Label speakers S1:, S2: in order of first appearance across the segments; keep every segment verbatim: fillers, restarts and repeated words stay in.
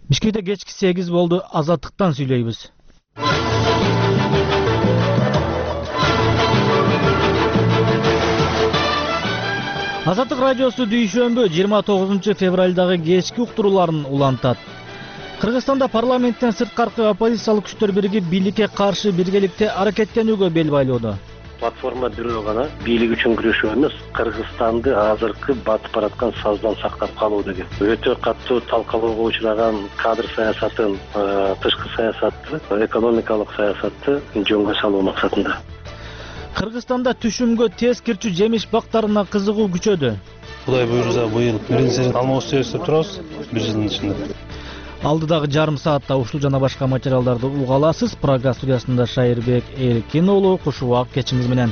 S1: Бишкекте кечки сегиз болду. Азаттыктан сүйлөйбүз. Азаттык радиосу дүйшөмбү жыйырма тогузунчу февралдагы кечки уктурууларын улантат. Кыргызстанда парламенттен сырткаркы оппозициялык күчтөр биригип бийликке каршы биргеликте аракеттенүүгө бел байлоодо.
S2: Платформа бирөө гана бийлик үчүн күрөшүү эмес, Кыргызстанды азыркы батып бараткан саздан сактап калуу деген. Өтө катуу талкалоого учураган кадр саясатын, тышкы саясатты, экономикалык саясатты жөнгө салуу максатында.
S1: Кыргызстанда түшүмгө тез кирчү жемиш бактарына кызыгуу күчөдү.
S3: Кудай буйрса быйыл биринчи алмоосу өстүп турабыз бир жылдын ичинде.
S1: Алдыдагы жарым саатта ушул жана башка материалдарды уга аласыз. Прага студиясында Шайырбек Эркин уулу куш убак кечиңиз менен.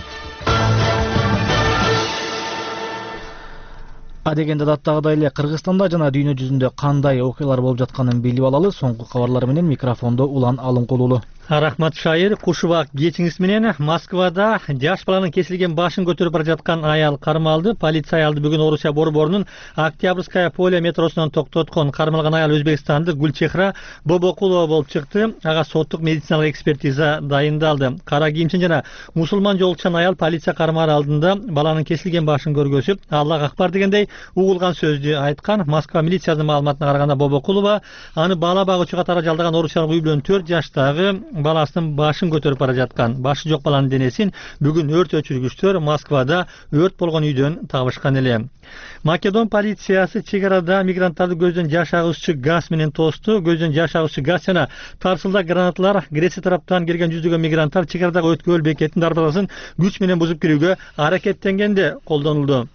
S1: Адегенде даттагыдай эле Кыргызстанда жана дүйнө жүзүндө кандай окуялар болуп жатканын билип алалы. Соңку кабарлар менен микрофондо Улан Алынкулуулу.
S4: Рахмат Шайыр, кушубак кечиңиз менен. Москвада жаш баланын кесилген башын көтөрүп бара жаткан аял кармалды. Полиция аялды бүгүн Орусия борборунун Октябрьская поле метросунан токтоткон. Кармалган аял Өзбекстандык Гүлчехра Бобокулова болуп чыкты. Ага соттук медициналык экспертиза дайындалды. Кара кийимчен жана мусулман жолукчан аял полиция кармаар алдында баланын кесилген башын көргөзүп, Аллах акбар дегендей угулган сөздү айткан. Москва милициясынын маалыматына караганда Бобокулова аны бала багуучу катары жалдаган орусиялык үй бүлөнүн төрт жаштагы баласынын башын көтөрүп бара жаткан. Башы жок баланын денесин бүгүн өрт өчүргүчтөр Москвада өрт болгон үйдөн табышкан эле. Македон полициясы чек арада мигранттарды көздөн жаш агызчу газ менен тосту. Көздөн жаш агызчу газ жана тарсылдак гранаталар Греция тараптан келген жүздөгөн мигранттар чек арадагы өткөл бекетин дарбазасын күч менен бузуп кирүүгө аракеттенгенде колдонулду.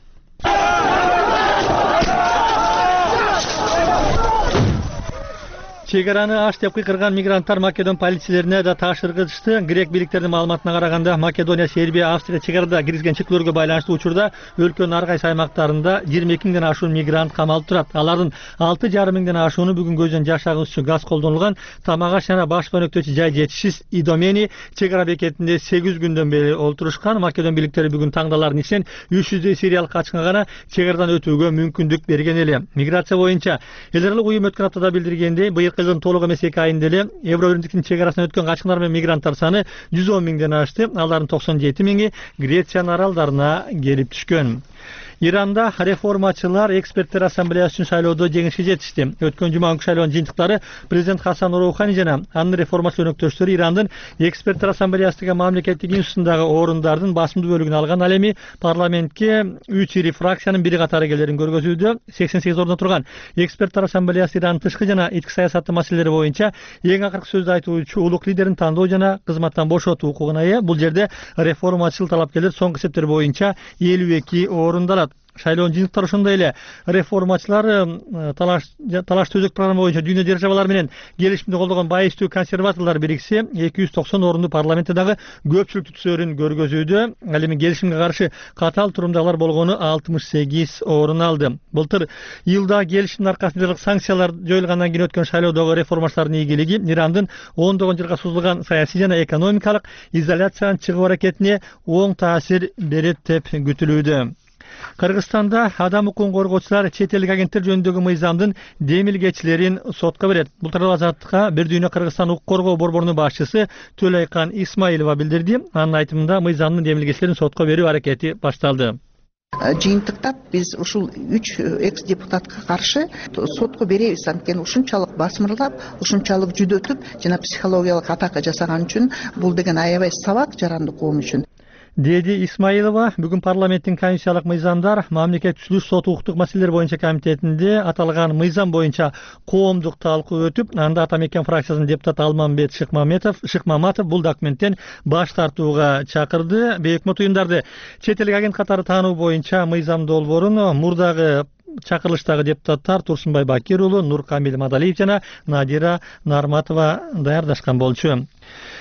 S4: Чегараны аш деп кыйкырган мигранттар Македон полицияларына да таш ыргытышты. Грек бийликтеринин маалыматына караганда Македония, Сербия, Австрия чегарада киргизген чектөөлөргө байланыштуу учурда өлкөнүн ар кайсы аймактарында жыйырма эки миңден ашуун мигрант камалып турат. Алардын алты жарым миңден ашууну бүгүн көздөн жаш агызчу газ колдонулган Тамагаш жана баш өнөктөчү жай жетишсиз Идомени чегара бекетинде сегиз күндөн бери олтурушкан. Македон бийликтери бүгүн таңдалардын ичинен үч жүздөй сириялык качкынга гана чегарадан өтүүгө мүмкүндүк берген эле. Миграция боюнча эл аралык уюм өткөн аптада билдиргендей, быйыл жылдын толук эмес эки айында эле Евробирликтин чегарасынан өткөн качкындар менен мигранттар саны жүз он миңден ашты. Алардын токсон жети миңи Грециянын аралдарына келип түшкөн. Иранда реформачылар эксперттер ассамблеясы үчүн шайлоодо жеңишке жетишти. Өткөн жума күнкү шайлоонун жыйынтыктары президент Хасан Роухани жана анын реформачы өнөктөштөрү Ирандын эксперттер ассамблеясындагы мамлекеттик институтундагы орундардын басымдуу бөлүгүн алган. Ал эми парламентке үч ири фракциянын бири катары келерин көргөзүүдө. сексен сегиз орунда турган эксперттер ассамблеясы Ирандын тышкы жана ички саясаты маселелери боюнча эң акыркы сөздү айтуучу улук лидерин тандоо жана кызматтан бошотуу укугуна ээ. Бул жерде реформачыл талапкерлер соңку эсептер боюнча элүү эки орунда алат. Шайлоонун жыйынтыктары ошондой эле. Реформачылар талаш талаш төзөк программа боюнча дүйнө державалары менен келишимди колдогон байыстуу консерваторлор бириксе эки жүз токсон орунду парламентте дагы көпчүлүк түзөөрүн көргөзүүдө. Ал эми келишимге каршы катаал турумдагылар болгону алтымыш сегиз орун алды. Былтыр июлда келишимдин аркасында санкциялар жоюлгандан кийин өткөн шайлоодогу реформачылардын ийгилиги Ирандын ондогон жылга созулган саясий жана экономикалык изоляциянын чыгуу аракетине оң таасир берет деп күтүлүүдө. Кыргызстанда адам укугун коргоочулар чет элдик агенттер жөнүндөгү мыйзамдын демилгечилерин сотко берет. Бул тууралуу Азаттыкка Бир дүйнө Кыргызстан укук коргоо борборунун башчысы Төлөйкан Исмаилова билдирди. Анын айтымында мыйзамдын демилгечилерин сотко берүү аракети башталды.
S5: Жыйынтыкта биз ушул үч экс депутатка каршы сотко беребиз. Анткени ушунчалык басмырлап, ушунчалык жүдөтүп жана психологиялык атака жасаган үчүн бул деген аябай сабак жарандык коом үчүн.
S4: Деди Исмаилова бүгүн парламенттин конституциялык мыйзамдар мамлекет түзүлүш сот укуктук маселелер боюнча комитетинде аталган мыйзам боюнча коомдук талкуу өтүп, анда Ата Мекен фракциясынын депутаты Алмамбет Шыкмаматов Шыкмаматов бул документтен баш тартууга чакырды. Бейөкмөт уюмдарды чет элдик агент катары таануу боюнча мыйзам долбоорун мурдагы чакырылыштагы депутаттар Турсунбай Бакир уулу, Нуркамил Мадалиев жана Надира Нарматова даярдашкан болчу.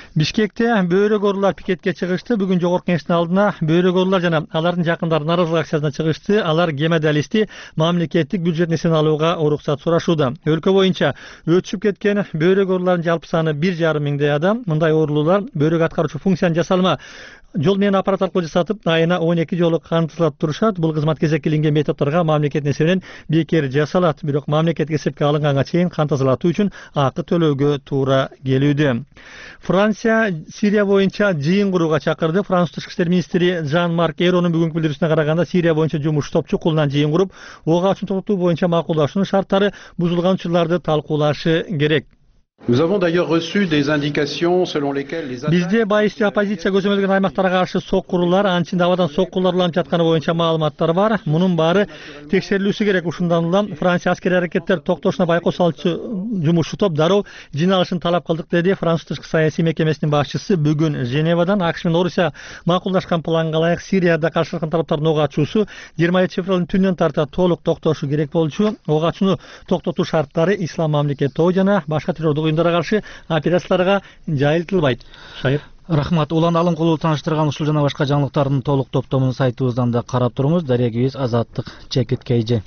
S4: Бишкекте бөйрөгорлар пикетке чыгышты. Бүгүн жогорку кеңештин алдына бөйрөгорлар жана алардын жакындары нааразылык акциясына чыгышты. Алар гемодиализди мамлекеттик бюджет несиен алууга уруксат сурашууда. Өлкө боюнча өтүшүп кеткен бөйрөгорлардын жалпы саны бир жарым миңдей адам. Мындай оорулуулар бөйрөк аткаруучу функцияны жасалма жол менен аппарат аркылуу жасатып, айына он эки жолу кантылап турушат. Бул кызмат кезектелинген методдорго мамлекет несебинен бекер жасалат. Бирок мамлекет кесепке алынганга чейин кан тазалатуу үчүн акы төлөөгө туура келүүдө. Франция Сирия боюнча жыйын курууга чакырды. Франц тышкы иштер министри Жан-Марк Эйронун бүгүнкү билдирүүсүнө караганда, Сирия боюнча жумуш топчу кулунан жыйын куруп, ок атышын токтотуу боюнча макулдашуунун шарттары бузулган учурларды талкуулашы керек.
S6: Nous avons d'ailleurs reçu des indications selon lesquelles les
S4: Бизде байышчы оппозиция көзөмөлгөн аймактарга каршы соккурулар, анчында абадан соккулар уланып жатканы боюнча маалыматтар бар. Мунун баары текшерилүүсү керек. Ушундан улам Франция аскери аракеттер токтошуна байкоо салчу жумушчу топ дароо жыйналышын талап кылдык, деди Франц тышкы саясий мекемесинин башчысы. Бүгүн Женевадан АКШ менен Орусия макулдашкан планга ылайык Сирияда каршылыккан тараптардын ок ачуусу жыйырма эки февралдын түнүнөн тарта толук токтошу керек болчу. Ок ачууну токтотуу шарттары ислам мамлекети жана башка террордук уюмдарга каршы операцияларга жайылтылбайт. Шайыр.
S1: Рахмат. Улан Алымкулуу тааныштырган ушул жана башка жаңылыктардын толук топтомун сайтыбыздан да карап туруңуз. Дарегибиз Азаттык Чекиткейже.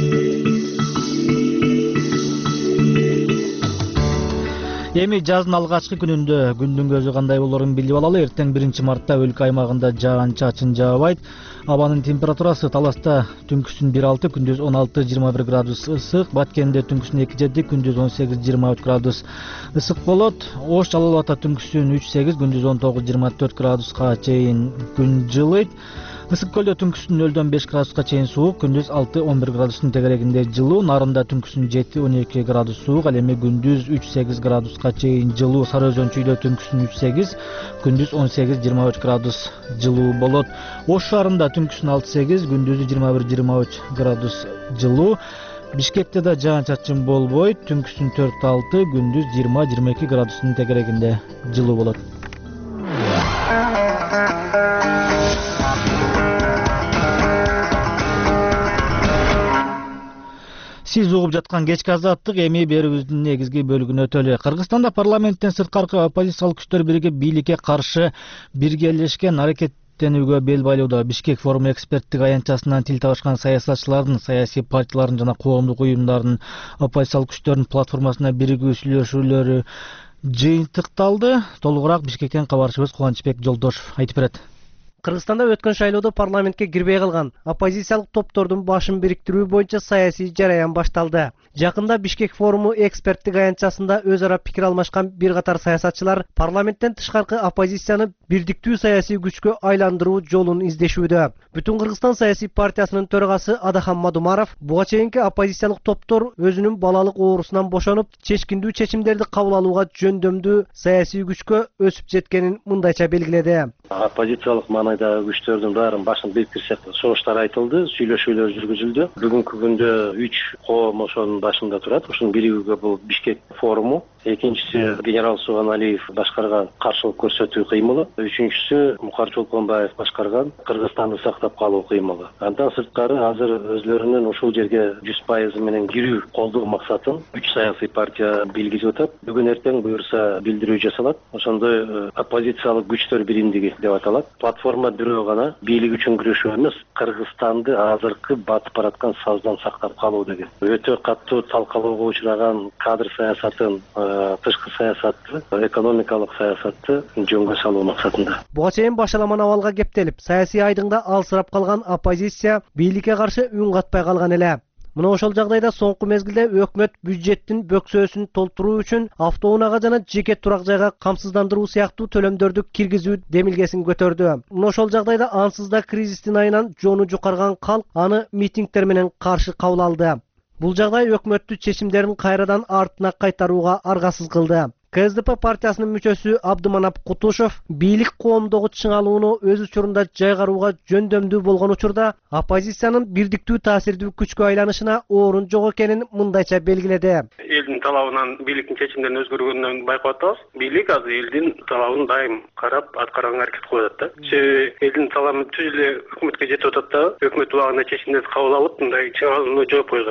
S1: Эми жаздын алгачкы күнүндө күндүн көзү кандай болорун билип алалы. Эртең биринчи мартта өлкө аймагында жаан-чачын жаабайт. Абанын температурасы Таласта түнкүсүн бир алты, күндүз он алты жыйырма бир градус ысык, Баткенде түнкүсүн эки жети, күндүз он сегиз жыйырма үч градус ысык болот. Ош Жалал Абадта түнкүсүн үч сегиз, күндүз он тогуз жыйырма төрт градуска чейин күн жылыйт. Ысык көлдө түнкүсүн нөлдөн беш градуска чейин суук, күндүз алты он бир градустун тегерегинде жылуу. Нарында түнкүсүн жети он эки градус суук, ал эми күндүз үч сегиз градуска чейин жылуу. Сары Өзөн Чүйдө түнкүсүн үч сегиз, күндүз он сегиз жыйырма үч градус жылуу болот. Ош шаарында түнкүсүн алты сегиз, күндүзү жыйырма бир жыйырма үч градус жылуу. Бишкекте да жаан-чачын болбойт, түнкүсүн төрт алты, күндүз жыйырма жыйырма эки градустун тегерегинде жылуу болот. Сиз угуп жаткан кечки азаттык эми берүүбүздүн негизги бөлүгүнө өтөлү. Кыргызстанда парламенттен сырткаркы оппозициялык күчтөр бириги бийликке каршы биргелешкен аракеттенүүгө бел байлоодо. Бишкек форуму эксперттик аянтчасынан тил табышкан саясатчылардын, саясий партиялардын жана коомдук уюмдардын оппозициялык күчтөрдүн платформасына биригүү сүйлөшүүлөрү жыйынтыкталды. Толугураак Бишкектен кабарчыбыз Кубанычбек Жолдошов айтып берет.
S7: Кыргызстанда өткөн шайлоодо парламентке кирбей калган оппозициялык топтордун башын бириктирүү боюнча саясий жараян башталды. Жакында Бишкек форуму эксперттик аянтчасында өз ара пикир алмашкан бир катар саясатчылар парламенттен тышкаркы оппозицияны бирдиктүү саясий күчкө айландыруу жолун издешүүдө. Бүтүн Кыргызстан саясий партиясынын төрагасы Адахан Мадумаров буга чейинки оппозициялык топтор өзүнүн балалык оорусунан бошонуп, чечкиндүү чечимдерди кабыл алууга жөндөмдүү саясий күчкө өсүп жеткенин мындайча белгиледи.
S2: Оппозициялык маанайдагы күчтөрдүн баарын башын бириктирсек, согуштар айтылды, сүйлөшүүлөр жүргүзүлдү. Бүгүнкү күндө үч коом ошонун башында турат. Ошонун биригүүгө бул Бишкек форуму, экинчиси генерал Суганалиев башкарган каршылык көрсөтүү кыймылы, үчүнчүсү Мукар Чолпонбаев башкарган Кыргызстанды сактап калуу кыймылы. Андан сырткары азыр өзлөрүнүн ушул жерге жүз пайыз менен кирүү колдоо максатын үч саясий партия белгилеп атат. Бүгүн эртең буюрса билдирүү жасалат. Ошондой оппозициялык күчтөр биримдиги деп аталат. Платформа бирөө гана бийлик үчүн күрөшүү эмес, Кыргызстанды азыркы батып бараткан саздан сактап калуу деген. Өтө катуу талкалоого учураган кадр саясатын, тышкы саясатты, экономикалык саясатты жөнгө салуу максатында.
S7: Буга чейин башаламан абалга кептелип, саясий айдыңда алсырап калган оппозиция бийликке каршы үн катпай калган эле. Мына ошол жагдайда соңку мезгилде өкмөт бюджеттин бөксөөсүн толтуруу үчүн автоунаага жана жеке турак жайга камсыздандыруу сыяктуу төлөмдөрдү киргизүү демилгесин көтөрдү. Мына ошол жагдайда ансыз да кризистин айынан жону жукарган калк аны митингдер менен каршы кабыл алды. Бул жагдай өкмөттү чечимдерин кайрадан артына кайтарууга аргасыз кылды. К С Д П партиясынын мүчөсү Абдыманап Кутушев бийлик коомдогу чыңалууну өз учурунда жайгарууга жөндөмдүү болгон учурда оппозициянын бирдиктүү таасирдүү күчкө айланышына орун жок экенин мындайча белгиледи.
S8: Элдин талабынан бийликтин чечимдерин өзгөргөнүн байкап атабыз. Бийлик азыр элдин талабын дайым карап аткарганга аракет кылып атат да. Себеби элдин талабы түз эле өкмөткө жетип атат да, өкмөт убагында чечимдерди кабыл алып, мындай чыңалууну жооп коюп атат да.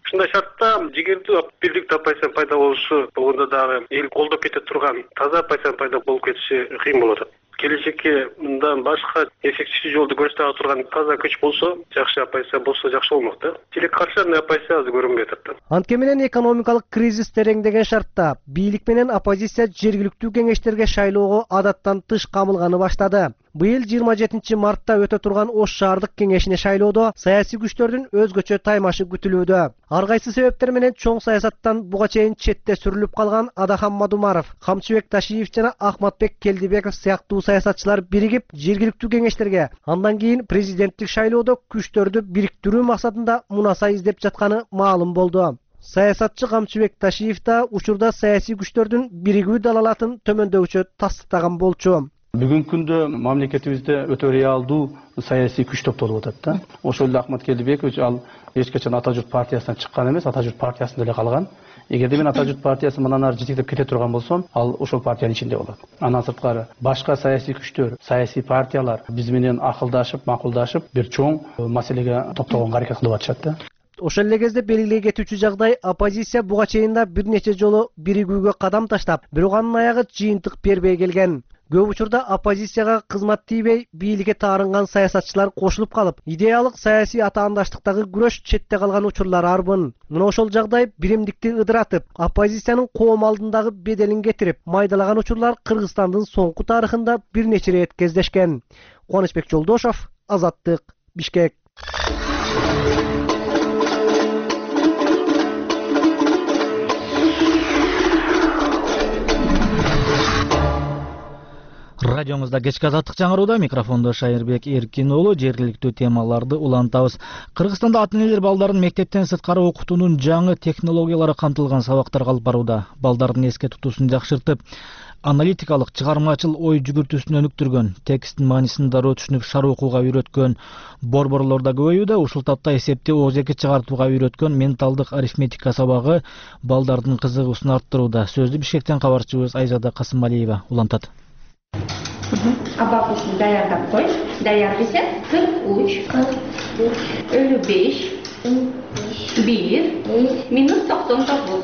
S8: Ушундай шартта жигердүү бийлик оппозиция пайда болушу болгондо дагы эл колдоп кете турган таза оппозиция пайда болуп кетиши кыйын болот. Келечекке мындан башка эффективдүү жолду көрсөтө турган таза күч болсо, жакшы оппозиция болсо жакшы болмок да. Тилек каршы оппозиция азыр көрүнбөй атат.
S7: Анткени менен экономикалык кризис тереңдеген шартта бийлик менен оппозиция жергиликтүү кеңештерге шайлоого адаттан тыш камылганы баштады. Быйыл жыйырма жетинчи мартта өтө турган Ош шаардык кеңешине шайлоодо саясий күчтөрдүн өзгөчө таймашы күтүлүүдө. Ар кайсы себептер менен чоң саясаттан буга чейин четте сүрүлүп калган Адахан Мадумаров, Камчыбек Ташиев жана Ахматбек Келдибеков сыяктуу саясатчылар биригип жергиликтүү кеңештерге, андан кийин президенттик шайлоодо күчтөрдү бириктирүү максатында мунаса издеп жатканы маалым болду. Саясатчы Камчыбек Ташиев да учурда саясий күчтөрдүн биригүү далалатын төмөндөүчө тастыктаган болчу.
S6: Бүгүнкү күндө мамлекетибизде өтө реалдуу саясий күч топтолуп атат да. Ошол эле Ахмат Келдибекович ал эч качан Ата журт партиясынан чыккан эмес, Ата журт партиясында эле калган. Эгерде мен Ата журт партиясы мындан ары жетектеп кете турган болсом, ал ошол партиянын ичинде болот. Андан сырткары башка саясий күчтөр, саясий партиялар биз менен акылдашып, макулдашып, бир чоң маселеге токтогонго аракет кылып атышат да.
S7: Ошол эле кезде белгилей кетүүчү жагдай оппозиция буга чейин да бир нече жолу биригүүгө кадам таштап, бирок анын аягы жыйынтык бербей келген. Көп учурда оппозицияга кызмат тийбей, бийликке таарынган саясатчылар кошулуп калып, идеялык саясий атаандаштыктагы күрөш четте калган учурлар арбын. Мына ошол жагдай биримдикти ыдыратып, оппозициянын коом алдындагы беделин кетирип, майдалаган учурлар Кыргызстандын соңку тарыхында бир нече рет кездешкен. Кубанычбек Жолдошов, Азаттык, Бишкек.
S1: Радиоңузда кечки азаттык жаңырууда, микрофондо Шайырбек Эркин уулу. Жергиликтүү темаларды улантабыз. Кыргызстанда ата энелер балдарын мектептен сырткары окутуунун жаңы технологиялары камтылган сабактарга алып барууда. Балдардын эске тутуусун жакшыртып, аналитикалык, чыгармачыл ой жүгүртүүсүн өнүктүргөн, тексттин маанисин дароо түшүнүп шар окууга үйрөткөн борборлор да көбөйүүдө. Ушул тапта эсепти ооз эки чыгартууга үйрөткөн менталдык арифметика сабагы балдардын кызыгуусун арттырууда. Сөздү Бишкектен кабарчыбыз Айзада Касымалиева улантат.
S9: Абакусун даярдап кой. Даяр десе кырк үч, элүү беш, бир, минус токсон тогуз.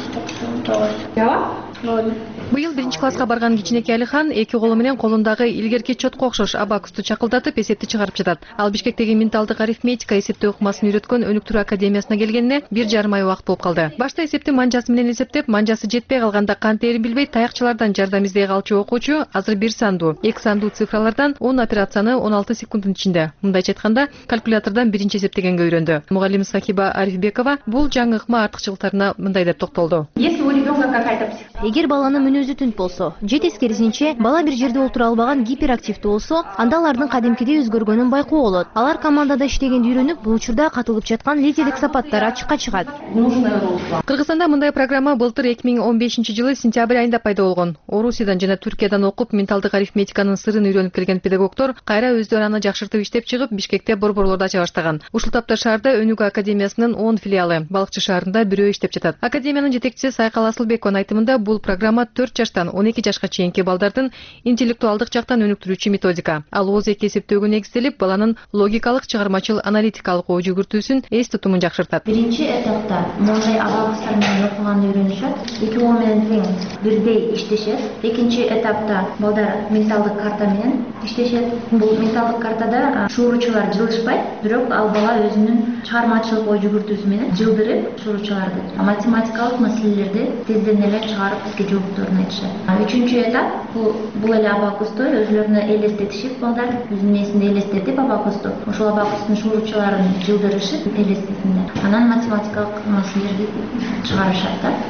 S9: Жабап?
S10: Быйыл биринчи класска барган кичинекей Алихан эки колу менен колундагы илгерки чотко окшош абакусту чакылдатып эсепти чыгарып жатат. Ал Бишкектеги менталдык арифметика эсептөө ыкмасын үйрөткөн өнүктүрүү академиясына келгенине бир жарым ай убакыт болуп калды. Башта эсепти манжасы менен эсептеп, манжасы жетпей калганда кантээрин билбей таякчылардан жардам издей калчу окуучу азыр бир сандуу, эки сандуу цифралардан он операцияны он алты секунддун ичинде, мындайча айтканда, калькулятордон биринчи эсептегенге үйрөндү. Мугалим Сахиба Арифбекова бул жаңы ыкма артыкчылыктарына мындай деп токтолду.
S9: Если у ребенка какая-то
S11: Эгер баланын мүнөзү түнт болсо, же тескерисинче бала бир жерде отура албаган гиперактивдүү болсо, анда алардын кадимкидей өзгөргөнүн байкоо болот. Алар командада иштегенди үйрөнүп, бул учурда катылып жаткан лидерлик сапаттар ачыкка чыгат.
S10: Кыргызстанда мындай программа былтыр эки миң он бешинчи жылы сентябрь айында пайда болгон. Орусиядан жана Түркиядан окуп менталдык арифметиканын сырын үйрөнүп келген педагогдор кайра өздөрү аны жакшыртып иштеп чыгып, Бишкекте борборлорду ача баштаган. Ушул тапта шаарда Өнүгүү академиясынын он филиалы, Балыкчы шаарында бирөө иштеп жатат. Академиянын жетекчиси Сайкал Асылбекованын айтымында бул программа төрт жаштан он эки жашка чейинки балдардын интеллектуалдык жактан өнүктүрүүчү методика. Ал ооз эки эсептөөгө негизделип, баланын логикалык, чыгармачыл, аналитикалык ой жүгүртүүсүн, эс тутумун жакшыртат.
S12: Биринчи этапта мондай абакустар менен окуганды үйрөнүшөт. Эки кол менен тең бирдей иштешет. Экинчи этапта балдар менталдык карта менен иштешет. Бул менталдык картада шууручулар жылышпайт, бирок ал бала өзүнүн чыгармачылык ой жүгүртүүсү менен жылдырып шууручуларды, математикалык маселелерди тезден эле чыгарып бизге жоопторун айтышат. Үчүнчү этап бул бул эле абакусту өзүлөрүнө элестетишип, балдар өзүнүн эсинде элестетип абакусту, ошол абакустун шууручуларын жылдырышып элестетинде. Анан математикалык маселелерди чыгарышат да.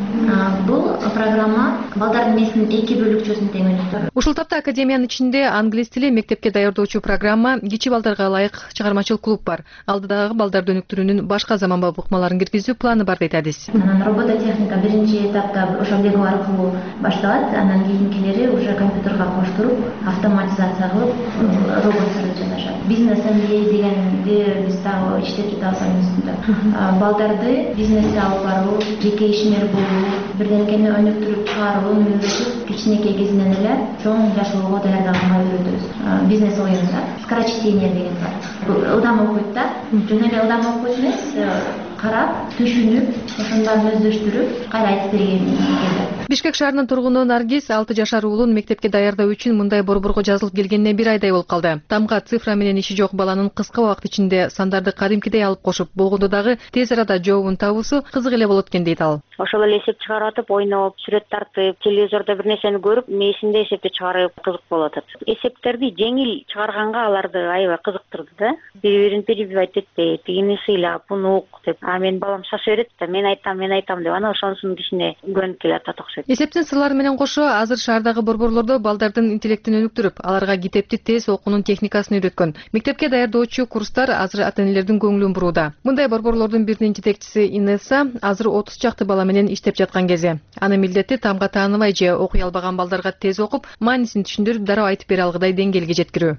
S12: Бул программа балдардын эсинин эки бөлүкчөсүн тең өнүктүрөт.
S10: Ушул тапта академиянын ичинде англис тили мектепке даярдоочу программа, кичи балдарга ылайык чыгармачыл клуб бар. Алдыдагы балдарды өнүктүрүүнүн башка заманбап ыкмаларын киргизүү планы бар дейт адис.
S12: Анан робототехника биринчи этапта ошол лего аркылуу башталат, анан кийинкилери уже компьютерге коштуруп, автоматизация кылып роботторду жасашат. Бизнес эм би эй дегенди биз дагы иштеп жатабыз анын үстүндө. Балдарды бизнеске алып баруу, жеке ишмер болуу, бирденекени өнүктүрүп чыгарууну үйрөтүп, кичинекей кезинен эле чоң жашоого даярдаганга үйрөтөбүз. Бизнес оюнда скорочтение деген бар. Ылдам окуйт да, жөн эле ылдам окуйт эмес, карап түшүнүп ошондон өздөштүрүп кайра айтып берген экен.
S10: Бишкек шаарынын тургуну Наргиз алты жашар уулун мектепке даярдоо үчүн мындай борборго жазылып келгенине бир айдай болуп калды. Тамга цифра менен иши жок баланын кыска убакыт ичинде сандарды кадимкидей алып кошуп болгондо дагы тез арада жообун табуусу кызык эле болот экен дейт ал.
S13: Ошол эле эсеп чыгарып атып, ойноп, сүрөт тартып, телевизордо бир нерсени көрүп, мээсинде эсепти чыгарып кызык болуп атат. Эсептерди жеңил чыгарганга аларды аябай кызыктырды да. Бири-бирин перебивать этпей, тигини сыйлап, буну ук деп. А мен балам шаша берет да, мен айтам, мен айтам деп, анан ошонусунун кичине көнүп келатат окшойт.
S10: Эсептин сырлары менен кошо азыр шаардагы борборлордо балдардын интеллектин өнүктүрүп, аларга китепти тез окуунун техникасын үйрөткөн. Мектепке даярдоочу курстар азыр ата-энелердин көңүлүн бурууда. Мындай борборлордун биринин жетекчиси Инесса азыр отуз чакты бала менен иштеп жаткан кези. Анын милдети тамга тааныбай же окуй албаган балдарга тез окуп, маанисин түшүндүрүп, дароо айтып бере алгыдай деңгээлге жеткирүү.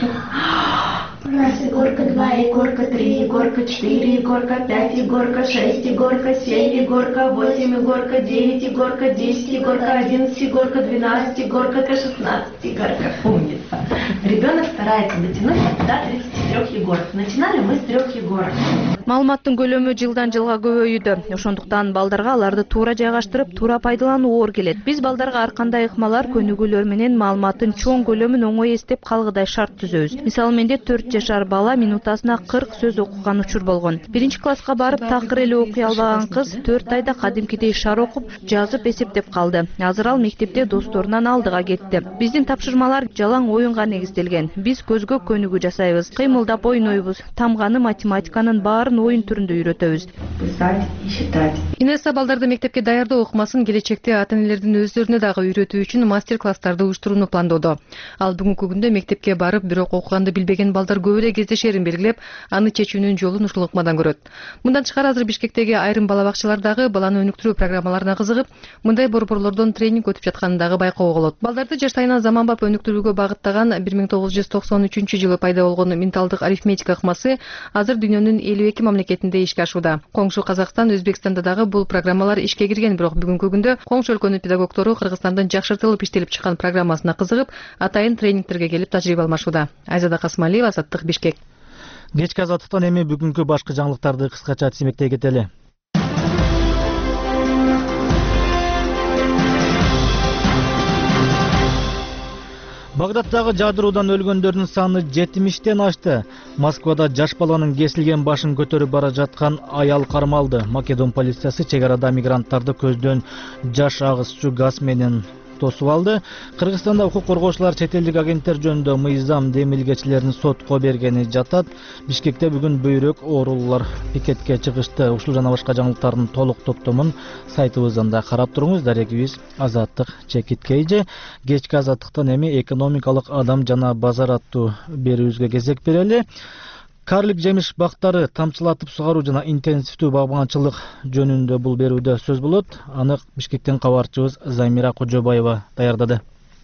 S14: Раз, горка два, горка три, горка четыре, горка пять, горка шесть, горка семь, горка восемь, горка девять, горка десять, горка одиннадцать, горка двенадцать, горка шестнадцать, горка. Умница. Ребенок старается дотянуть до тридцати трёх егоров. Начинали мы с трех егоров.
S11: Маалыматтын көлөмү жылдан жылга көбөйүүдө. Ошондуктан балдарга аларды туура жайгаштырып, туура пайдалануу оор келет. Биз балдарга ар кандай ыкмалар, көнүгүүлөр менен маалыматтын чоң көлөмүн оңой эстеп калгыдай шарт түзөбүз. Мисалы менде төрт жашар бала минутасына кырк сөз окуган учур болгон. Биринчи класска барып такыр эле окуй албаган кыз төрт айда кадимкидей шар окуп, жазып, эсептеп калды. Азыр ал мектепте досторунан алдыга кетти. Биздин тапшырмалар жалаң оюнга негизделген. Биз көзгө көнүгүү жасайбыз, кыймылдап ойнойбуз, тамганы, математиканын баарын оюн түрүндө үйрөтөбүз.
S14: Писать и считать.
S10: Инесса балдарды мектепке даярдоо ыкмасын келечекте ата-энелердин өздөрүнө дагы үйрөтүү үчүн мастер-класстарды уюштурууну пландоодо. Ал бүгүнкү күндө мектепке барып, бирок окуганды билбеген балдар көп эле кездешерин белгилеп, аны чечүүнүн жолун ушул ыкмадан көрөт. Мындан тышкары азыр Бишкектеги айрым бала бакчалардагы баланы өнүктүрүү программаларына кызыгып, мындай борборлордон тренинг өтүп жатканын дагы байкоого болот. Балдарды жаш сайынан заманбап өнүктүрүүгө багыттаган бир миң тогуз жүз токсон үчүнчү жылы пайда болгон менталдык арифметика ыкмасы азыр дүйнөнүн элүү эки мамлекетинде ишке ашууда. Коңшу Казакстан, Өзбекстанда дагы бул программалар ишке кирген, бирок бүгүнкү күндө коңшу өлкөнүн педагогтору Кыргызстандын жакшыртылып иштелип чыккан программасына кызыгып, атайын тренингтерге келип тажрыйба алмашууда. Айзада Касмалиева, Азаттык, Бишкек.
S1: Кечки азаттыктан эми бүгүнкү башкы жаңылыктарды кыскача тизмектей кетели. Багдадтагы жадыруудан өлгөндөрдүн саны жетимиштен ашты. Москвада жаш баланын кесилген башын көтөрүп бара жаткан аял кармалды. Македон полициясы чек арада мигранттарды көздөн жаш агыс суу газ менен тосуп алды. Кыргызстанда укук коргоочулар чет элдик агенттер жөнүндө мыйзам демилгечилерин сотко бергени жатат. Бишкекте бүгүн бөйрөк оорулуулар пикетке чыгышты. Ушул жана башка жаңылыктардын толук топтомун сайтыбыздан да карап туруңуз. Дарегибиз Азаттык Чекит Кейже. Кечки азаттыктан эми экономикалык адам жана базар аттуу берүүбүзгө кезек берели. Карлик жемиш бактары тамчылатып сугаруу жана интенсивдүү багбанчылык жөнүндө бул берүүдө сөз болот. Аны Бишкектен кабарчыбыз Замира Кожобаева даярдады.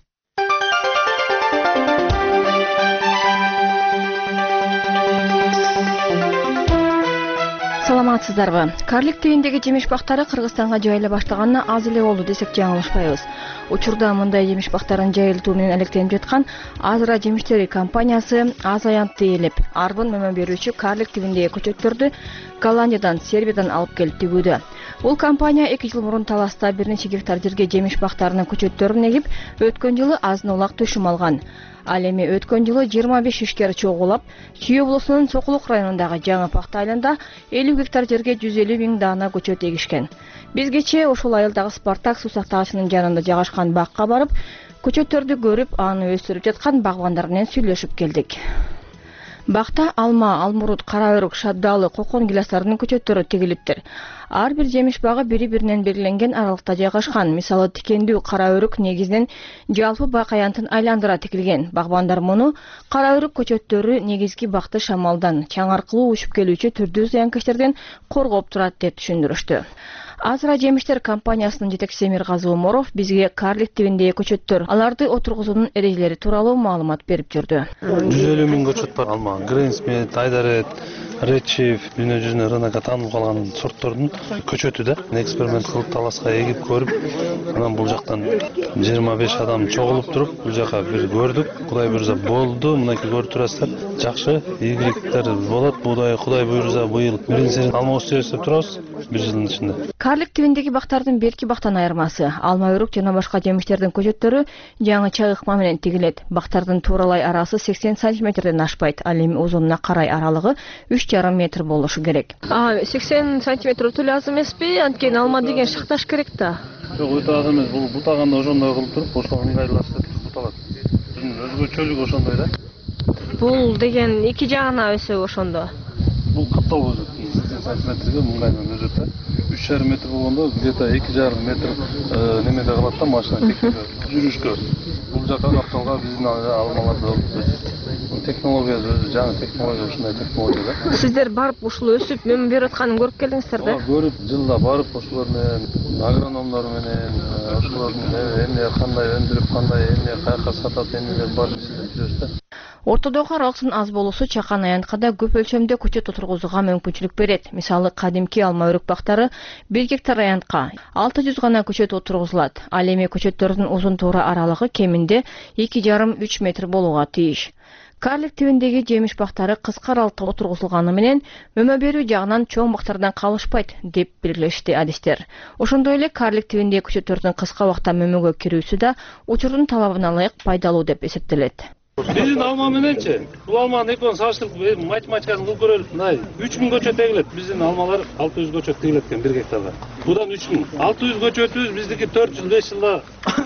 S15: Саламатсыздарбы? Карлик тибиндеги жемиш бактары Кыргызстанга жайыла баштаганына аз эле болду десек жаңылышпайбыз. Учурда мындай жемиш бактарын жайылтуу менен алектенип жаткан Азыра жемиштери компаниясы аз аянтты ээлеп, арбын мөмө берүүчү карлик тибиндеги көчөттөрдү Голландиядан, Сербиядан алып келип тигүүдө. Бул компания эки жыл мурун Таласта бир нече гектар жерге жемиш бактарынын көчөттөрүн эгип, өткөн жылы азын улак төшүм алган. Ал эми өткөн жылы жыйырма беш ишкер чогулап, Чүй облусунун Сокулук районундагы Жаңы Пакта айылында элүү гектар жерге жүз элүү миң даана көчөт эгишкен. Биз кечээ ошол айылдагы Спартак суу сактагычынын жанында жайгашкан бакка барып, көчөттөрдү көрүп, аны өстүрүп жаткан багбандар менен сүйлөшүп келдик. Бакта алма, алмурут, кара өрүк, шаддалы, кокон гиластарынын көчөттөрү тигилиптир. Ар бир жемиш багы бири-биринен белгиленген аралыкта жайгашкан. Мисалы тикендүү кара өрүк негизинен жалпы бак аянтын айландыра тигилген. Багбандар муну кара өрүк көчөттөрү негизги бакты шамалдан, чаң аркылуу учуп келүүчү түрдүү зыянкечтерден коргоп турат деп түшүндүрүштү. Азыра жемиштер компаниясынын жетекчиси Миргазы Уморов бизге карлик тибиндеги көчөттөр, аларды отургузуунун эрежелери тууралуу маалымат берип жүрдү.
S3: жүз элүү миң көчөт бар. Алма, Грейнсмит, Айдарет, Редчиф, дүйнө жүзүнө рынокко таанылып калган сорттордун көчөтү да эксперимент кылып таласка эгип көрүп, анан бул жактан жыйырма беш адам чогулуп туруп бул жака бир көрдүк. Кудай буйрса болду, мынакей көрүп турасыздар. Жакшы ийгиликтер болот. Будай Кудай буйрса быйыл биринчи алма өстүрүп иштеп турабыз бир жылдын ичинде.
S15: Карлик түбүндөгү бактардын берки бактан айырмасы алма өрүк жана башка жемиштердин көчөттөрү жаңы чагы ыкма менен тигилет. Бактардын тууралай арасы сексен сантиметрден ашпайт. Ал эми узунуна карай аралыгы үч жарым метр болушу керек.
S16: А сексен сантиметр өтө аз эмеспи? Анткени алма деген шакташ керек да.
S3: Жок, өтө аз эмес. Бул бутаганда ошондой кылып туруп, ошого ыңгайлашып буталат. Биздин өзгөчөлүк ошондой да.
S16: Бул деген эки жагына өсө ошондо.
S3: Бул каптал өсөт. сексен сантиметрге мыңгайдан өсөт да. үч жарым метр болгондо где-то эки жарым метр немеде калат да машина текшерүү жүрүшкө. Бул жака капталга биздин алмаларды өсөт. Технология өзү жаңы технология, ушундай технология да.
S16: Сиздер барып ушул өсүп мөмө берип атканын көрүп келдиңиздер да?
S3: Көрүп, жылда барып ошолор менен, агрономдор менен, ошолордун эмне кандай өндүрүп, кандай эмне каяка сатат, эмнелер бар жүрөбүз да.
S15: Ортодогу аралыктын аз болуусу чакан аянткада көп өлчөмдө көчөт отургузууга мүмкүнчүлүк берет. Мисалы, кадимки алма өрүк бактары бир гектар аянтка алты жүз гана көчөт отургузулат. Ал эми көчөттөрдүн узун туура аралыгы кеминде эки жарым үч метр болууга тийиш. Карлик түбүндөгү жемиш бактары кыска аралыкта отургузулганы менен мөмө берүү жагынан чоң бактардан калышпайт деп белгилешти адистер. Ошондой эле Карлик түбүндөгү көчөттөрдүн кыска убакта мөмөгө кирүүсү да учурдун талабына ылайык пайдалуу деп эсептелет.
S3: Биздин алма мененчи, бул алманын экөөнүн салыштырып математикасын кылып көрөлүк. Мындай үч миң көчөт эгилет. Биздин алмалар алты жүз көчөт эгилет экен бир гектарда. Будан үч миң. алты жүз көчөтүбүз биздики төрт жыл беш жылда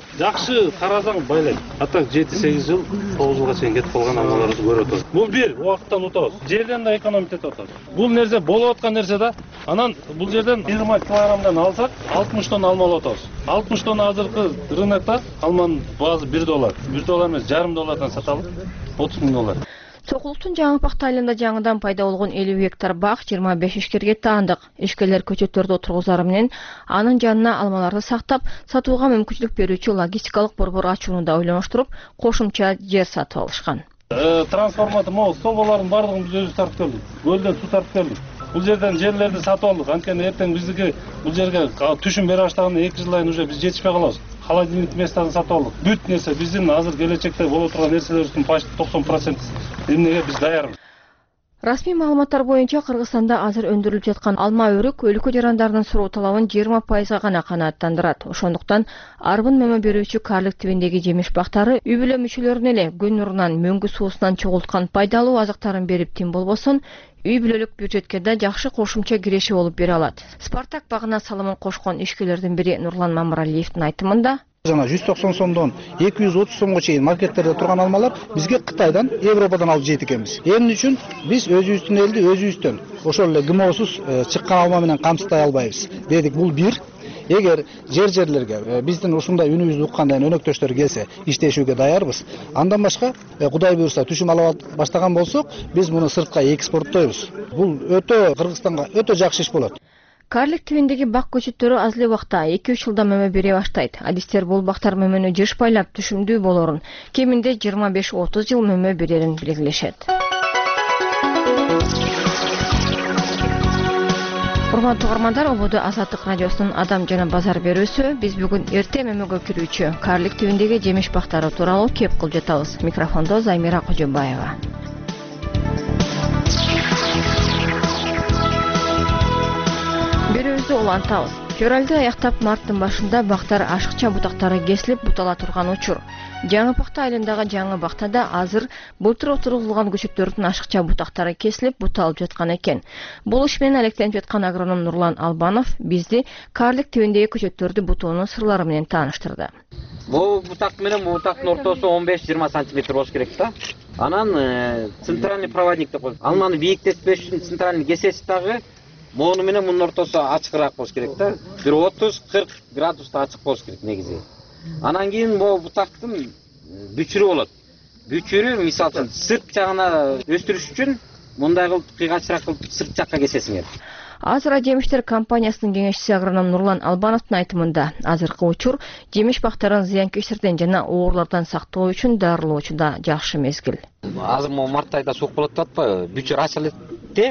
S3: жакшы карасаң байлайт. Атак жети сегиз жыл, тогуз жылга чейин кетип калган алмаларыбызды көрүп атабыз. Бул бир убакыттан утабыз. Жерден да экономить этип атабыз. Бул нерсе болуп аткан нерсе да. Анан бул жерден жыйырма килограммдан алсак, алтымыш тонна алма алып атабыз. алтымыш тонна азыркы рынокто алманын баасы бир доллар. бир доллар эмес, жарым доллардан саталып отуз миң доллар.
S15: Сокулуктун жаңы пакта айылында жаңыдан пайда болгон элүү гектар бак жыйырма беш ишкерге таандык. Ишкерлер көчөттөрдү отургузары менен анын жанына алмаларды сактап, сатууга мүмкүнчүлүк берүүчү логистикалык борбор ачууну да ойлоноштуруп, кошумча жер сатып алышкан.
S3: Трансформатор, могу столболордун бардыгын биз өзүбүз тартып келдик. Көлдөн суу тартып келдик. Бул жерден жерлерди сатып алдык. Анткени эртең биздики бул жерге түшүм бере баштаганда эки жылдан уже биз жетишпей калабыз. Холодильник местаны сатып алдык. Бүт нерсе биздин азыр келечекте боло турган нерселерибиздин почти токсон процент эмнеге биз даярбыз.
S15: Расмий маалыматтар боюнча Кыргызстанда азыр өндүрүлүп жаткан алма өрүк өлкө жарандарынын суроо талабын жыйырма пайызга гана канааттандырат. Ошондуктан арбын мөмө берүүчү Карлик түбүндөгү жемиш бактары үй бүлө мүчөлөрүнө эле күн нурунан, мөңгү суусунан чогулткан пайдалуу азыктарын берип тим болбосун, үй бүлөлүк бюджетке да жакшы кошумча киреши болуп бере алат. Спартак багына салымын кошкон ишкерлердин бири Нурлан Мамыралиевдин айтымында
S17: жана жүз токсон сомдон эки жүз отуз сомго чейин маркеттерде турган алмалар бизге Кытайдан, Европадан алып жейт экенбиз. Эмне үчүн биз өзүбүздүн элди өзүбүздөн ошол эле гмосуз чыккан алма менен камсыздай албайбыз дедик. Бул бир. Эгер жер-жерлерге биздин ушундай үнүбүздү уккандан өнөктөштөр келсе, иштешүүгө даярбыз. Андан башка, Кудай буйрса түшүм ала баштаган болсок, биз муну сыртка экспорттойбуз. Бул өтө Кыргызстанга өтө жакшы иш болот.
S15: Карлик түбүндөгү бак көчөттөрү аз эле убакта эки үч жылда мөмө бере баштайт. Адистер бул бактар мөмөнү жышпайлап түшүмдүү болорун, кеминде жыйырма беш отуз жыл мөмө берерин белгилешет. Урматтуу угармандар, ободо Азаттык радиосунун Адам жана базар берүүсү. Биз бүгүн эрте мөмөгө кирүүчү Карлик түбүндөгү жемиш бактары тууралуу кеп кылып жатабыз. Микрофондо Займира Кожобаева. Берүүбүздү улантабыз. Февралды аяктап марттын башында бактар ашыкча бутактары кесилип бутала турган учур. Жаңы пакта айылындагы жаңы бактада азыр былтыр отургузулган көчөттөрдүн ашыкча бутактары кесилип буталып жаткан экен. Бул иш менен алектенип жаткан агроном Нурлан Албанов бизди Карлик түбүндөгү көчөттөрдү бутуунун сырлары менен тааныштырды.
S18: Бул бутак менен бул бутактын ортосу он беш жыйырма сантиметр болуш керек да. Анан центральный проводник деп коет. Алманы бийиктетпеш үчүн центральный кесеси дагы мону менен мунун ортосу ачыгыраак болуш керек да. Бир отуз кырк градуста ачык болуш керек негизи. Анан кийин бул бутактын бүчүрү болот. Бүчүрү мисалы үчүн сырт жагына өстүрүш үчүн мындай кылып кыйгачыраак кылып сырт жакка кесесиңер.
S15: Азыра жемиштер компаниясынын кеңешчиси агроном Нурлан Албановдун айтымында азыркы учур жемиш бактарын зыянкечтерден жана оорулардан сактоо үчүн дарылоочу да жакшы мезгил.
S18: Азыр могу март айда суук болот деп атпайбы? Бүчүр ачылат де,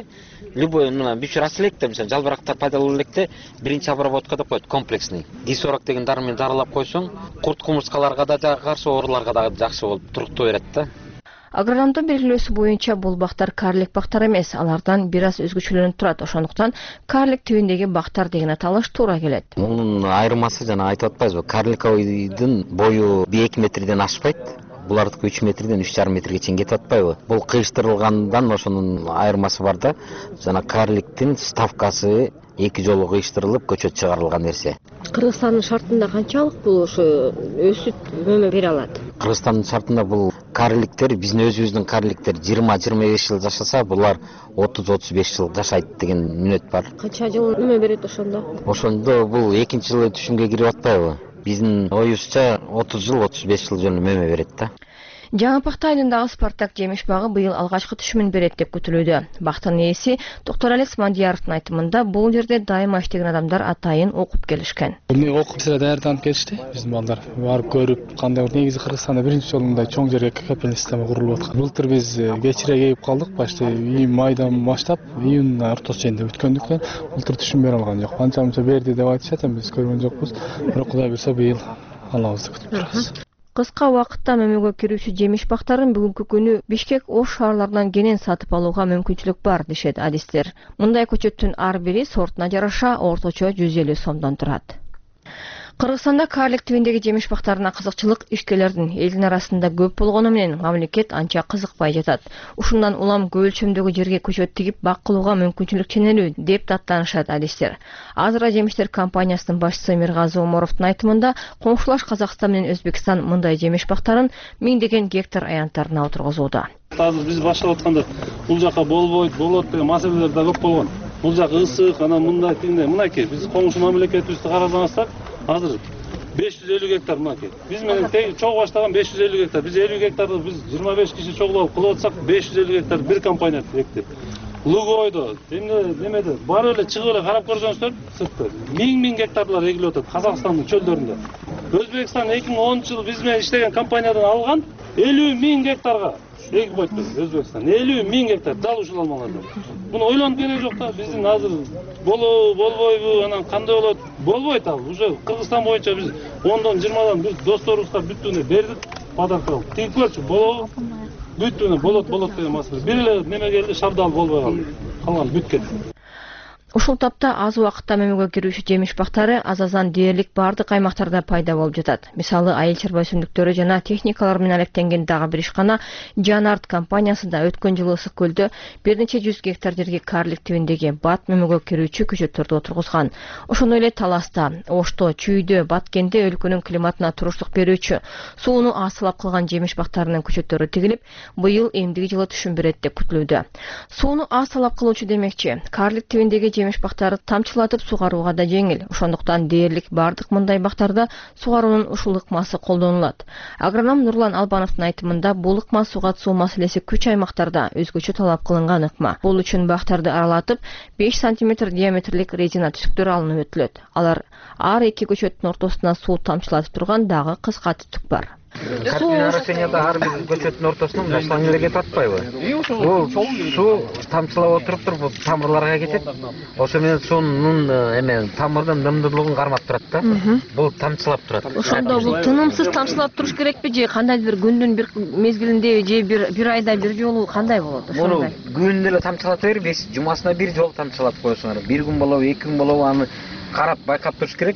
S18: любой мына бүчүр ачыла электе, мисалы жалбырактар пайда боло электе биринчи обработка деп коет, комплексный. Дисорок деген дары менен дарылап койсоң, курт кумурскаларга да каршы, ооруларга да жакшы болуп туруктуу берет да.
S15: Агрономдун белгилөөсү боюнча бул бактар карлик бактар эмес, алардан бир аз өзгөчөлөнүп турат. Ошондуктан карлик түбүндөгү бактар деген аталыш туура келет.
S18: Мунун айырмасы жана айтып атпайбызбы, карликовыйдын бою эки метрден ашпайт. Булардыкы үч метрден үч жарым метрге чейин кетип атпайбы? Бул кыйыштырылгандан ошонун айырмасы бар да. Жана карликтин ставкасы эки жолу кыйыштырылып көчөт чыгарылган нерсе.
S16: Кыргызстандын шартында канчалык бул ошо өсүп мөмө бере алат?
S18: Кыргызстандын шартында бул карликтер, биздин өзүбүздүн карликтер жыйырма жыйырма беш жыл жашаса, булар отуз отуз беш жыл жашайт деген мүнөт бар.
S16: Канча жыл мөмө берет ошондо?
S18: Ошондо бул экинчи жылы түшүмгө кирип атпайбы? Биздин оюбузча отуз жыл отуз беш жыл жөнү мөмө берет да.
S15: Жаңы Пакта айылындагы Спартак жемиш багы быйыл алгачкы түшүмүн берет деп күтүлүүдө. Бактын ээси доктор Алекс Мандияровдун айтымында бул жерде дайыма иштеген адамдар атайын окуп келишкен.
S6: Эмне окуп силер даярданып келишти? Биздин балдар барып көрүп, кандай негизи Кыргызстанда биринчи жолу мындай чоң жерге кепилдик система курулуп аткан. Былтыр биз кечире келип калдык, башта июнь майдан баштап, июнь ортосу чейинде өткөндүктөн былтыр түшүм бере алган жок. Канча мынча берди деп айтышат, биз көргөн жокпуз. Бирок Кудай буйрса быйыл алабыз деп күтүп турабыз.
S15: Кыска убакытта мөмөгө кирүүчү жемиш бактарын бүгүнкү күнү Бишкек, Ош шаарларынан кенен сатып алууга мүмкүнчүлүк бар дешет адистер. Мындай көчөттүн ар бири сортуна жараша орточо жүз элүү сомдон турат. Кыргызстанда карлик түбүндөгү жемиш бактарына кызыкчылык ишкерлердин элдин арасында көп болгону менен мамлекет анча кызыкпай жатат. Ушундан улам көп өлчөмдөгү жерге көчөт тигип бак кылууга мүмкүнчүлүк ченелүү деп даттанышат адистер. Азыра жемиштер компаниясынын башчысы Миргазы Оморовдун айтымында, коңшулаш Казакстан менен Өзбекстан мындай жемиш бактарын миңдеген гектар аянттарына отургузууда.
S3: Азыр биз баштап атканда бул жака болбойт, болот деген маселелер да көп болгон. Бул жак ысык, анан мындай тигиндей, мынакей биз коңшу мамлекетибизди карадан алсак, азыр беш жүз элүү гектар мынакей. Биз менен тең чогуу баштаган беш жүз элүү гектар. Биз элүү гектарды биз жыйырма беш киши чогулуп кылып атсак, беш жүз элүү гектар бир компания эктеп. Лугойдо, эмне немеде, барып эле чыгып эле карап көрсөңүздөр, сыртта миң-миң гектарлар эгилип атат Казакстандын чөлдөрүндө. Өзбекстан эки миң онунчу жылы биз менен иштеген компаниядан алган элүү миң гектарга эгип койду Өзбекстан. элүү миң гектар дал ушул алмалардан. Буну ойлонуп кереги жок да. Биздин азыр болобу, болбойбу, анан кандай болот? Болбойт ал. Уже Кыргызстан боюнча биз ондон жыйырмадан биз досторубузга бүттүнө бердик, подарка. Тигип көрчү, болобу? Бүттүнө болот, болот деген маселе. Бир эле неме келди, шабдал болбой калды. Калган бүт кетти.
S15: Ушул тапта аз убакытта мөмөгө кирүүчү жемиш бактары азазан дээрлик бардык аймактарда пайда болуп жатат. Мисалы, айыл чарба өсүмдүктөрү жана техникалар менен алектенген дагы бир ишкана Жанарт компаниясы да өткөн жылы Ысык көлдө бир нече жүз гектар жерге карлик түбүндөгү бат мөмөгө кирүүчү көчөттөрдү отургузган. Ошондой эле Таласта, Ошто, Чүйдө, Баткенде өлкөнүн климатына туруштук берүүчү, сууну асылап калган жемиш бактарынын көчөттөрү тигилип, быйыл эмдиги жылы түшүм берет деп күтүлүүдө. Сууну асылап кылуучу демекчи, карлик түбүндөгү жемиш бактары тамчылатып сугарууга да жеңил. Ошондуктан дээрлик бардык мындай бактарда сугаруунун ушул ыкмасы колдонулат. Агроном Нурлан Албановдун айтымында, бул ыкма суга суу маселеси күч аймактарда өзгөчө талап кылынган ыкма. Бул үчүн бактарды аралатып беш сантиметр диаметрлик резина түзүктөр алынып өтүлөт. Алар ар эки көчөттүн ортосуна суу тамчылатып турган дагы кыска түтүк бар.
S18: Картинарасенияда ар бир көчөттүн ортосуна мына шланг эле кетип атпайбы? Бул суу тамчылап отуруп туруп бул тамырларга кетет. Ошо менен суунун эме тамырдын нымдуулугун кармап турат да. Бул тамчылап турат.
S16: Ошондо бул тынымсыз тамчылап туруш керекпи же кандайдыр бир күндүн бир мезгилинде же бир бир айда бир жолу кандай болот ошондой?
S18: Күнүнө эле тамчылата бербейт, жумасына бир жолу тамчылатып коесуңар. Бир күн болобу, эки күн болобу, аны карап байкап туруш керек.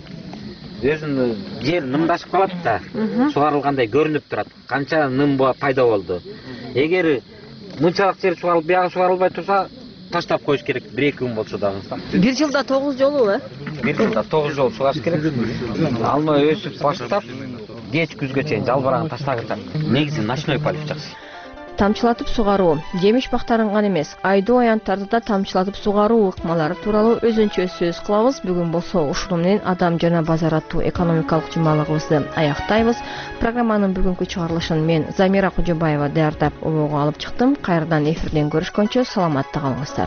S18: Өзүнүн жер нымдашып калат да, сугарылгандай көрүнүп турат. Канча ным пайда болду. Эгер мынчалык жер сугарылып, бияга сугарылбай турса, таштап коюш керек, бир эки күн болсо дагы.
S16: Бир жылда тогуз жолу, э?
S18: Бир жылда тогуз жолу сугарыш керек. Алма өсүп баштап, кеч күзгө чейин жалбырагын таштагычак. Негизи ночной полив жакшы.
S15: Тамчылатып сугаруу жемиш бактарын гана эмес, айдоо аянттарды да тамчылатып сугаруу ыкмалары тууралуу өзүнчө сөз кылабыз. Бүгүн болсо ушул менен Адам жана базар аттуу экономикалык жумалыгыбызды аяктайбыз. Программанын бүгүнкү чыгарылышын мен Замира Кожобаева даярдап, обого алып чыктым. Кайрадан эфирден көрүшкөнчө саламатта калыңыздар.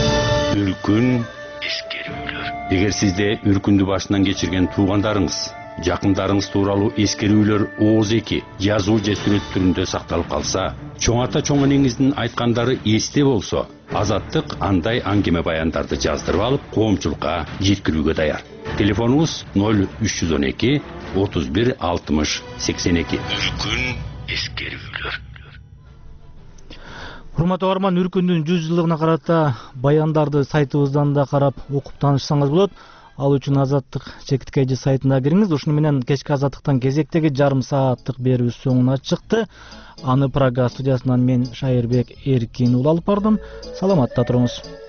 S19: Үлкүн эскерүүлөр. Эгер сизде үркүндү башынан кечирген туугандарыңыз жакындарыңыз тууралуу эскерүүлөр ооз эки жазуу же сүрөт түрүндө сакталып калса, чоң ата чоң энеңиздин айткандары эсте болсо, Азаттык андай аңгеме баяндарды жаздырып алып, коомчулукка жеткирүүгө даяр. Телефонубуз ноль үч жүз он эки отуз бир алтымыш сексен эки. Үркүн эскерүүлөр.
S1: Урматтуу угарман, Үркүндүн жүз жылдыгына карата баяндарды сайтыбыздан да карап окуп таанышсаңыз болот. Ал үчүн Азаттык чекиткейди сайтына кириңиз. Ушуну менен кечки Азаттыктан кезектеги жарым сааттык берүүбүз соңуна чыкты. Аны Прага студиясынан мен Шайырбек Эркин уулу алып бардым. Саламатта туруңуз.